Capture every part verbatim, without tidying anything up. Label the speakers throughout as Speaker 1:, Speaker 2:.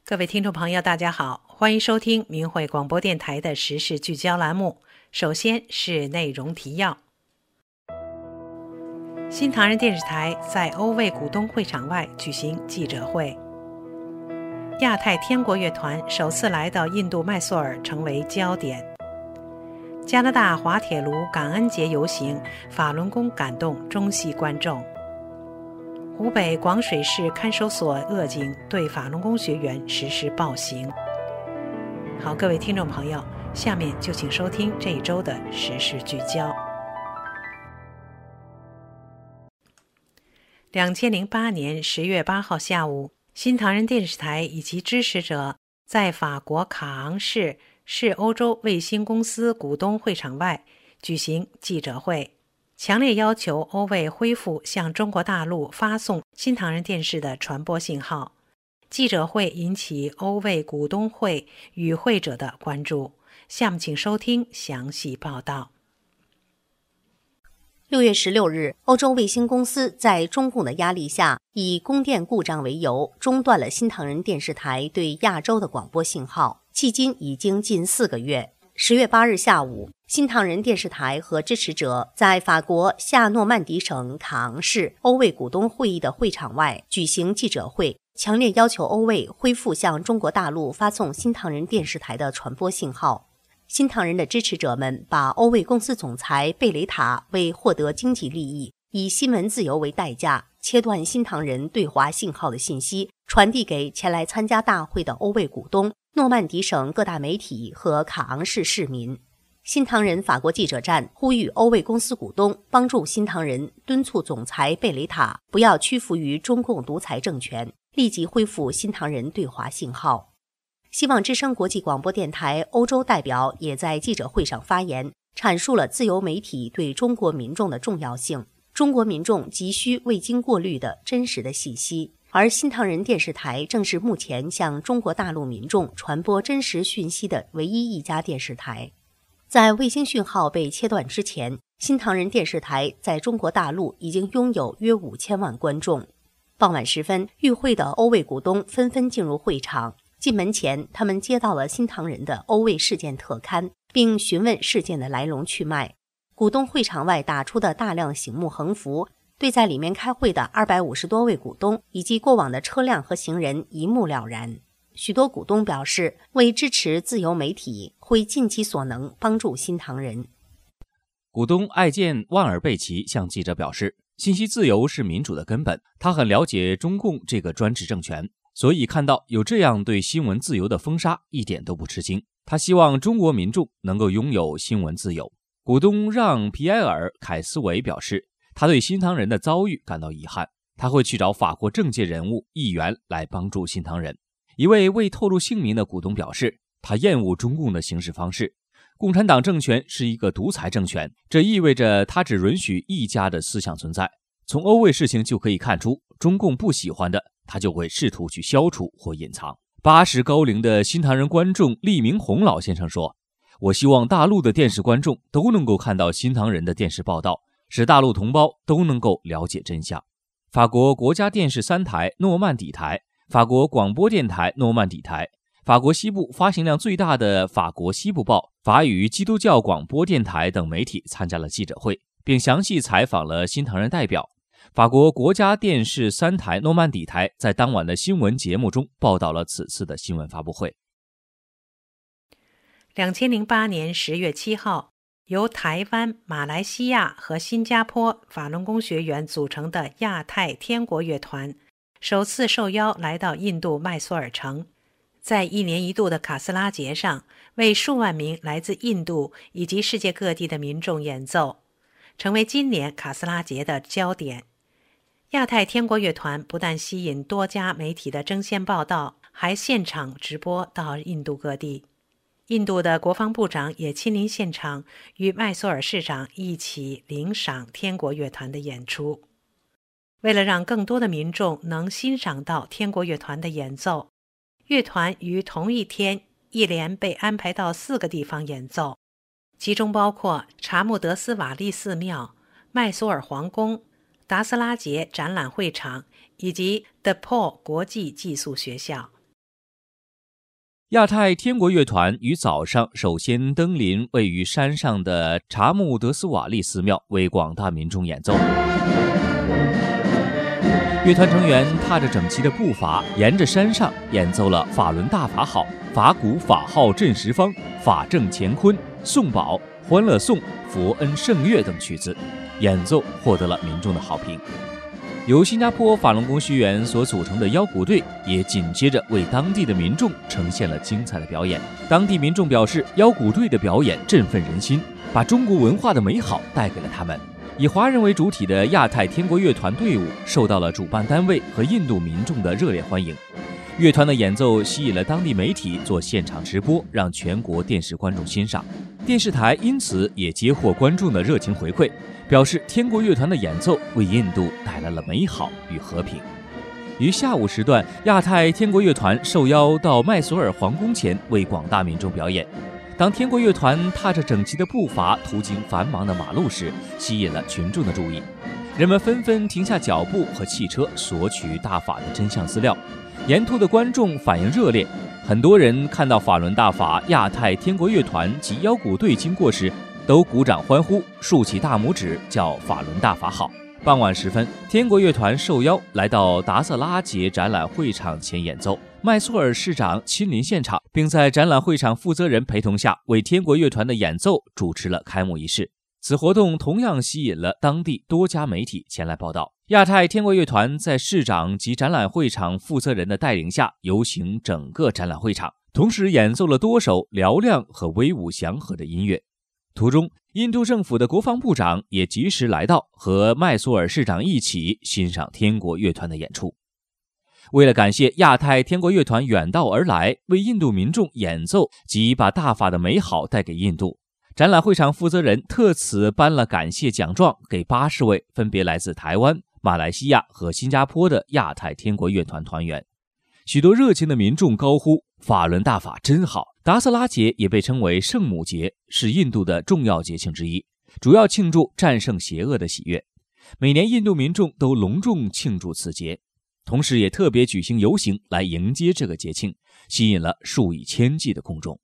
Speaker 1: 各位听众朋友大家好，欢迎收听明慧广播电台的时事聚焦栏目。首先是内容提要。新唐人电视台在欧卫股东会场外举行记者会。亚太天国乐团首次来到印度麦索尔成为焦点。加拿大滑铁卢感恩节游行，法轮功感动中西观众。湖北广水市看守所恶警对法轮功学员实施暴行。好，各位听众朋友，下面就请收听这一周的时事聚焦。二零零八年十月八号下午，新唐人电视台以其支持者在法国卡昂市市欧洲卫星公司股东会场外举行记者会，强烈要求欧卫恢复向中国大陆发送新唐人电视的传播信号。记者会引起欧卫股东会与会者的关注。下面请收听详细报道。
Speaker 2: 六月十六日，欧洲卫星公司在中共的压力下，以供电故障为由，中断了新唐人电视台对亚洲的广播信号，迄今已经近四个月。十月八日下午，新唐人电视台和支持者在法国夏诺曼底省卡昂市欧卫股东会议的会场外举行记者会，强烈要求欧卫恢复向中国大陆发送新唐人电视台的传播信号。新唐人的支持者们把欧卫公司总裁贝雷塔为获得经济利益，以新闻自由为代价，切断新唐人对华信号的信息，传递给前来参加大会的欧卫股东、诺曼底省各大媒体和卡昂市市民。新唐人法国记者站呼吁欧卫公司股东帮助新唐人，敦促总裁贝雷塔不要屈服于中共独裁政权，立即恢复新唐人对华信号。希望之声国际广播电台欧洲代表也在记者会上发言，阐述了自由媒体对中国民众的重要性。中国民众急需未经过滤的真实的信息，而新唐人电视台正是目前向中国大陆民众传播真实讯息的唯一一家电视台。在卫星讯号被切断之前，新唐人电视台在中国大陆已经拥有约五千万观众。傍晚时分，与会的欧卫股东纷纷进入会场。进门前，他们接到了新唐人的欧卫事件特刊，并询问事件的来龙去脉。股东会场外打出的大量醒目横幅，对在里面开会的二百五十多位股东以及过往的车辆和行人一目了然。许多股东表示，为支持自由媒体，会尽其所能帮助新唐人。
Speaker 3: 股东艾健万尔贝奇向记者表示，信息自由是民主的根本，他很了解中共这个专制政权，所以看到有这样对新闻自由的封杀，一点都不吃惊。他希望中国民众能够拥有新闻自由。股东让·皮埃尔·凯斯维表示，他对新唐人的遭遇感到遗憾，他会去找法国政界人物、议员来帮助新唐人。一位未透露姓名的股东表示，他厌恶中共的行事方式。共产党政权是一个独裁政权，这意味着他只允许一家的思想存在。从欧卫事情就可以看出，中共不喜欢的他就会试图去消除或隐藏。八十高龄的新唐人观众厉明红老先生说，我希望大陆的电视观众都能够看到新唐人的电视报道，使大陆同胞都能够了解真相。法国国家电视三台诺曼底台、法国广播电台诺曼底台、法国西部发行量最大的法国西部报、法语基督教广播电台等媒体参加了记者会，并详细采访了新唐人代表。法国国家电视三台诺曼底台在当晚的新闻节目中报道了此次的新闻发布会。
Speaker 1: 二零零八年十月七号，由台湾、马来西亚和新加坡法轮功学员组成的亚太天国乐团首次受邀来到印度麦索尔城，在一年一度的卡斯拉节上，为数万名来自印度以及世界各地的民众演奏，成为今年卡斯拉节的焦点。亚太天国乐团不但吸引多家媒体的争先报道，还现场直播到印度各地。印度的国防部长也亲临现场，与麦索尔市长一起领赏天国乐团的演出。为了让更多的民众能欣赏到天国乐团的演奏，乐团于同一天一连被安排到四个地方演奏，其中包括查木德斯瓦利寺庙、麦索尔皇宫、达斯拉节展览会场以及 D E P O 国际寄宿学校。
Speaker 3: 亚太天国乐团于早上首先登临位于山上的查木德斯瓦利寺庙，为广大民众演奏。乐团成员踏着整齐的步伐，沿着山上演奏了法轮大法好、法鼓法号震十方、法正乾坤、颂宝、欢乐颂、佛恩圣乐等曲子，演奏获得了民众的好评。由新加坡法轮功学员所组成的腰鼓队也紧接着为当地的民众呈现了精彩的表演。当地民众表示，腰鼓队的表演振奋人心，把中国文化的美好带给了他们。以华人为主体的亚太天国乐团队伍受到了主办单位和印度民众的热烈欢迎。乐团的演奏吸引了当地媒体做现场直播，让全国电视观众欣赏。电视台因此也接获观众的热情回馈，表示天国乐团的演奏为印度带来了美好与和平。于下午时段，亚太天国乐团受邀到麦索尔皇宫前为广大民众表演。当天国乐团踏着整齐的步伐途经繁忙的马路时，吸引了群众的注意，人们纷纷停下脚步和汽车索取大法的真相资料。沿途的观众反应热烈，很多人看到法轮大法亚太天国乐团及腰鼓队经过时，都鼓掌欢呼，竖起大拇指，叫法轮大法好。傍晚时分，天国乐团受邀来到达瑟拉节展览会场前演奏，麦苏尔市长亲临现场，并在展览会场负责人陪同下为天国乐团的演奏主持了开幕仪式。此活动同样吸引了当地多家媒体前来报道。亚太天国乐团在市长及展览会场负责人的带领下游行整个展览会场，同时演奏了多首嘹亮和威武祥和的音乐。途中，印度政府的国防部长也及时来到，和麦苏尔市长一起欣赏天国乐团的演出。为了感谢亚太天国乐团远道而来，为印度民众演奏及把大法的美好带给印度，展览会场负责人特此颁了感谢奖状给八十位分别来自台湾、马来西亚和新加坡的亚太天国乐团团员。许多热情的民众高呼法轮大法真好。达瑟拉节也被称为圣母节，是印度的重要节庆之一，主要庆祝战胜邪恶的喜悦。每年印度民众都隆重庆祝此节，同时也特别举行游行来迎接这个节庆，吸引了数以千计的公众。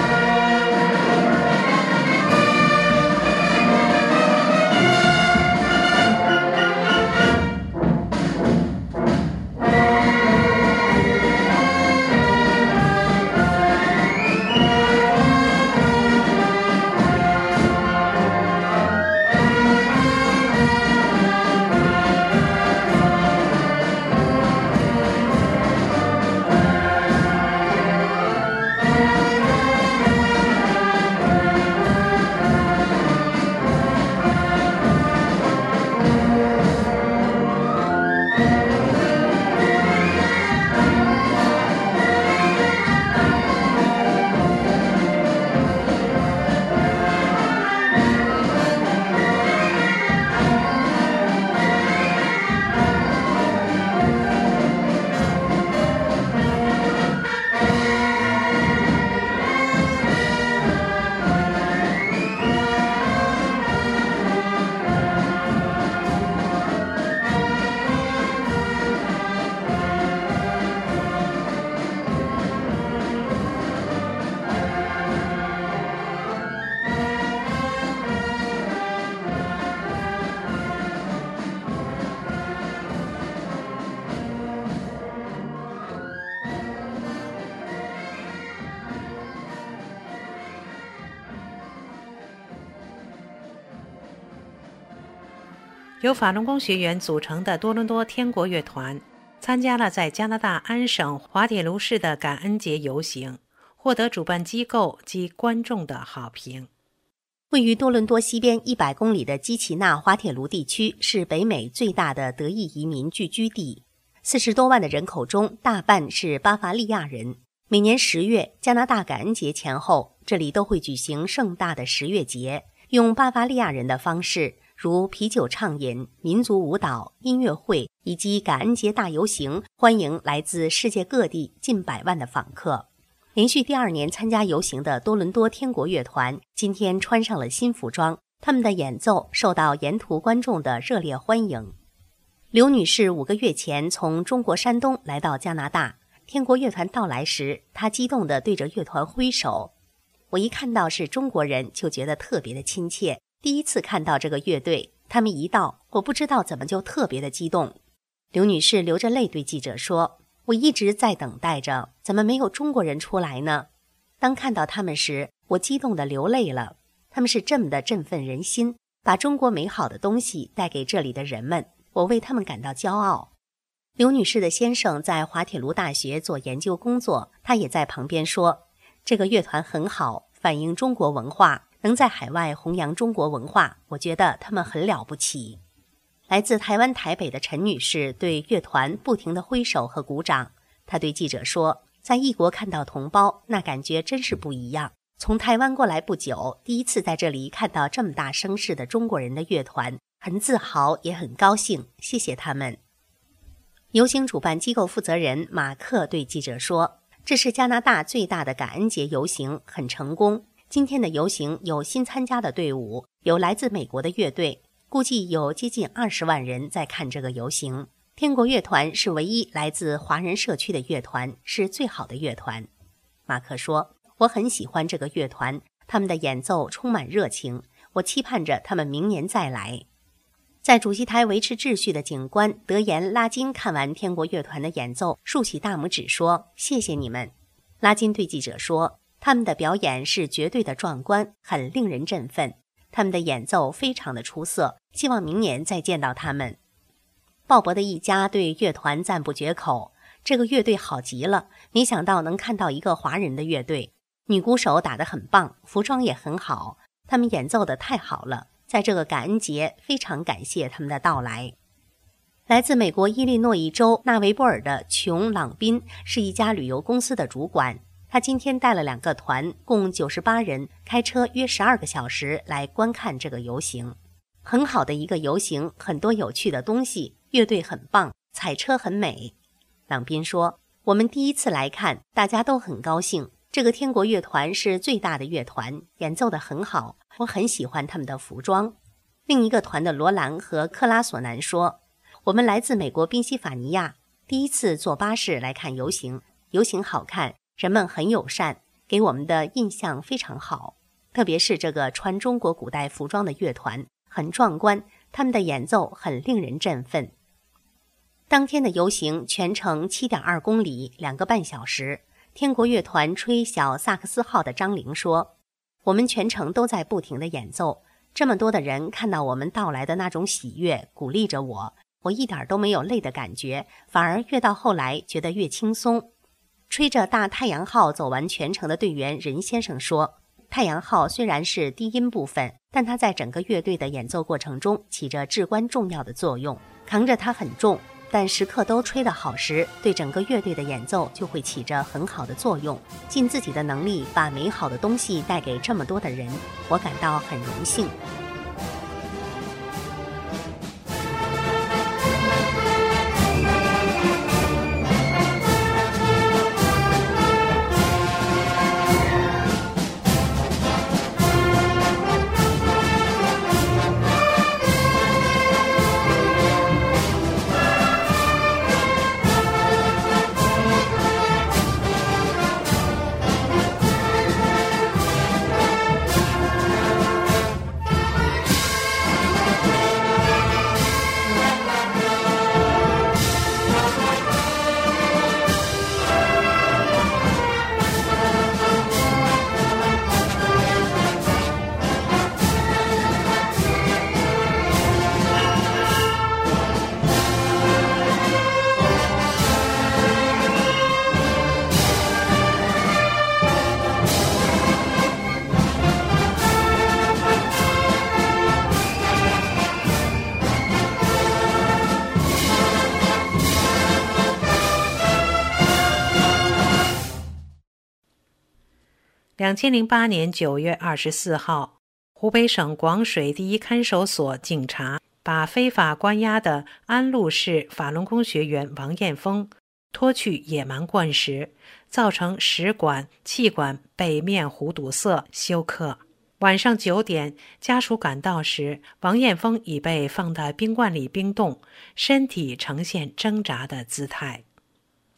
Speaker 1: 由法轮功学员组成的多伦多天国乐团参加了在加拿大安省滑铁卢市的感恩节游行，获得主办机构及观众的好评。
Speaker 2: 位于多伦多西边一百公里的基奇纳滑铁卢地区是北美最大的德裔移民聚居地，四十多万的人口中大半是巴伐利亚人。每年十月，加拿大感恩节前后，这里都会举行盛大的十月节，用巴伐利亚人的方式，如啤酒畅饮、民族舞蹈、音乐会以及感恩节大游行，欢迎来自世界各地近百万的访客。连续第二年参加游行的多伦多天国乐团今天穿上了新服装，他们的演奏受到沿途观众的热烈欢迎。刘女士五个月前从中国山东来到加拿大， 天国乐团到来时，他激动地对着乐团挥手。我一看到是中国人，就觉得特别的亲切。第一次看到这个乐队，他们一到，我不知道怎么就特别的激动。刘女士流着泪对记者说，我一直在等待着，怎么没有中国人出来呢？当看到他们时，我激动地流泪了。他们是这么的振奋人心，把中国美好的东西带给这里的人们，我为他们感到骄傲。刘女士的先生在滑铁卢大学做研究工作，他也在旁边说，这个乐团很好，反映中国文化，能在海外弘扬中国文化，我觉得他们很了不起。来自台湾台北的陈女士对乐团不停地挥手和鼓掌。她对记者说，在异国看到同胞，那感觉真是不一样。从台湾过来不久，第一次在这里看到这么大声势的中国人的乐团，很自豪也很高兴，谢谢他们。游行主办机构负责人马克对记者说，这是加拿大最大的感恩节游行，很成功。今天的游行有新参加的队伍，有来自美国的乐队，估计有接近二十万人在看这个游行。天国乐团是唯一来自华人社区的乐团，是最好的乐团。马克说，我很喜欢这个乐团，他们的演奏充满热情，我期盼着他们明年再来。在主席台维持秩序的警官德言拉金看完天国乐团的演奏，竖起大拇指说，谢谢你们。拉金对记者说，他们的表演是绝对的壮观，很令人振奋，他们的演奏非常的出色，希望明年再见到他们。鲍勃的一家对乐团赞不绝口，这个乐队好极了，没想到能看到一个华人的乐队，女鼓手打得很棒，服装也很好，他们演奏得太好了，在这个感恩节非常感谢他们的到来。来自美国伊利诺伊州纳维波尔的琼·朗宾是一家旅游公司的主管，他今天带了两个团，共九十八人，开车约十二个小时来观看这个游行。很好的一个游行，很多有趣的东西，乐队很棒，彩车很美。朗宾说，我们第一次来看，大家都很高兴，这个天国乐团是最大的乐团，演奏得很好，我很喜欢他们的服装。另一个团的罗兰和克拉索南说，我们来自美国宾夕法尼亚，第一次坐巴士来看游行，游行好看，人们很友善，给我们的印象非常好，特别是这个穿中国古代服装的乐团，很壮观，他们的演奏很令人振奋。当天的游行全程 七点二公里，两个半小时。天国乐团吹小萨克斯号的张玲说，我们全程都在不停地演奏，这么多的人看到我们到来的那种喜悦，鼓励着我，我一点都没有累的感觉，反而越到后来觉得越轻松。吹着大太阳号走完全程的队员任先生说，太阳号虽然是低音部分，但它在整个乐队的演奏过程中起着至关重要的作用，扛着它很重，但时刻都吹得好时，对整个乐队的演奏就会起着很好的作用，尽自己的能力把美好的东西带给这么多的人，我感到很荣幸。
Speaker 1: 两千零八年九月二十四号，湖北省广水第一看守所警察把非法关押的安陆市法轮功学员王艳峰拖去野蛮灌食，造成食管、气管北面弧堵塞休克。晚上九点，家属赶到时，王艳峰已被放在冰罐里冰冻，身体呈现挣扎的姿态。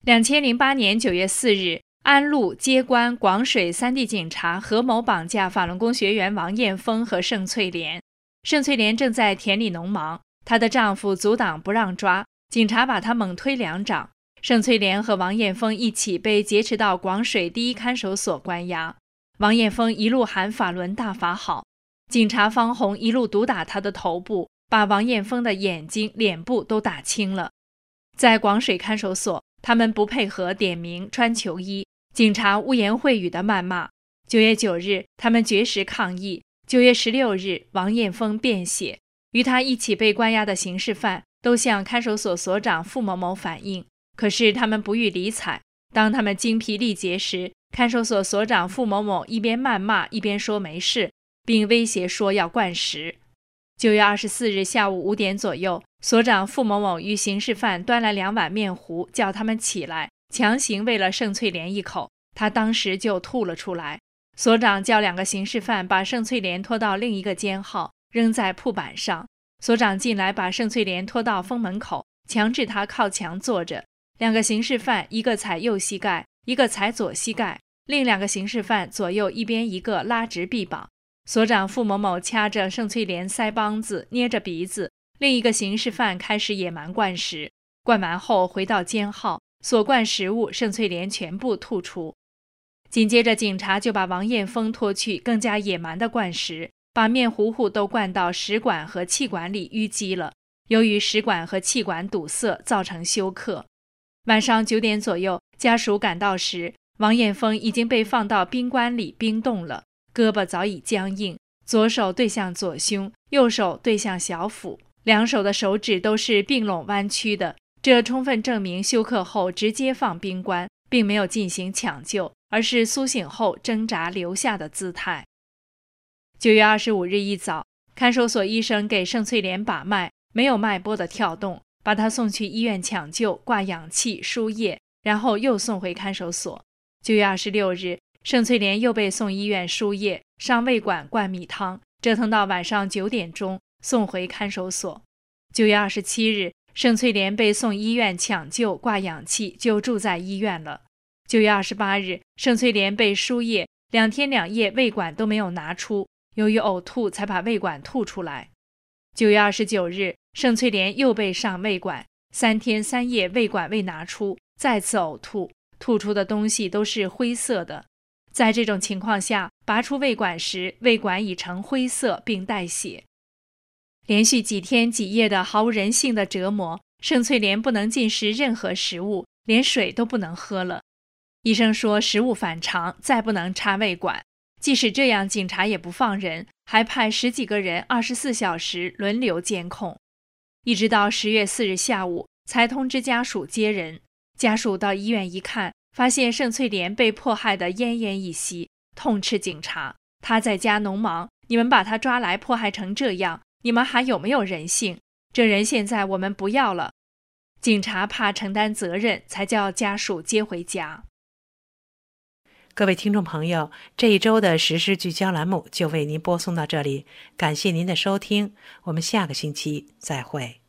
Speaker 4: 两千零八年九月四日，安陆、接关、广水三地警察合谋绑架法轮功学员王艳峰和盛翠莲。盛翠莲正在田里农忙，她的丈夫阻挡不让抓，警察把她猛推两掌。盛翠莲和王艳峰一起被劫持到广水第一看守所关押。王艳峰一路喊法轮大法好，警察方红一路毒打他的头部，把王艳峰的眼睛、脸部都打青了。在广水看守所，他们不配合点名穿球衣，警察污言秽语的谩骂。九月九日，他们绝食抗议。九月十六日，王艳峰便血。与他一起被关押的刑事犯都向看守所所长傅某某反映，可是他们不予理睬。当他们精疲力竭时，看守所所长傅某某一边谩骂一边说没事，并威胁说要灌食。九月二十四日下午五点左右，所长傅某某与刑事犯端来两碗面糊，叫他们起来，强行喂了盛翠莲一口，他当时就吐了出来。所长叫两个刑事犯把盛翠莲拖到另一个监号，扔在铺板上。所长进来把盛翠莲拖到封门口，强制他靠墙坐着。两个刑事犯一个踩右膝盖，一个踩左膝盖，另两个刑事犯左右一边一个拉直臂膀。所长傅某某掐着盛翠莲腮帮子，捏着鼻子，另一个刑事犯开始野蛮灌食。灌完后回到监号，所灌食物盛翠莲全部吐出。紧接着警察就把王艳峰拖去更加野蛮的灌食，把面糊糊都灌到食管和气管里淤积了，由于食管和气管堵塞造成休克。晚上九点左右，家属赶到时，王艳峰已经被放到冰棺里冰冻了，胳膊早已僵硬，左手对向左胸，右手对向小腹，两手的手指都是并拢弯曲的，这充分证明休克后直接放冰棺，并没有进行抢救，而是苏醒后挣扎留下的姿态。九月二十五日一早，看守所医生给盛翠莲把脉，没有脉搏的跳动，把她送去医院抢救，挂氧气、输液，然后又送回看守所。九月二十六日，盛翠莲又被送医院输液，上胃管灌米汤，折腾到晚上九点钟，送回看守所。九月二十七日，盛翠莲被送医院抢救，挂氧气，就住在医院了。九月二十八日，盛翠莲被输液，两天两夜胃管都没有拿出，由于呕吐才把胃管吐出来。九月二十九日，盛翠莲又被上胃管，三天三夜胃管未拿出，再次呕吐，吐出的东西都是灰色的。在这种情况下，拔出胃管时，胃管已呈灰色并带血。连续几天几夜的毫无人性的折磨，盛翠莲不能进食任何食物，连水都不能喝了。医生说食物反常，再不能插胃管。即使这样，警察也不放人，还派十几个人二十四小时轮流监控。一直到十月四日下午，才通知家属接人。家属到医院一看，发现盛翠莲被迫害得奄奄一息，痛斥警察：她在家农忙，你们把她抓来迫害成这样，你们还有没有人性？这人现在我们不要了。警察怕承担责任，才叫家属接回家。
Speaker 1: 各位听众朋友，这一周的时事聚焦栏目就为您播送到这里，感谢您的收听，我们下个星期再会。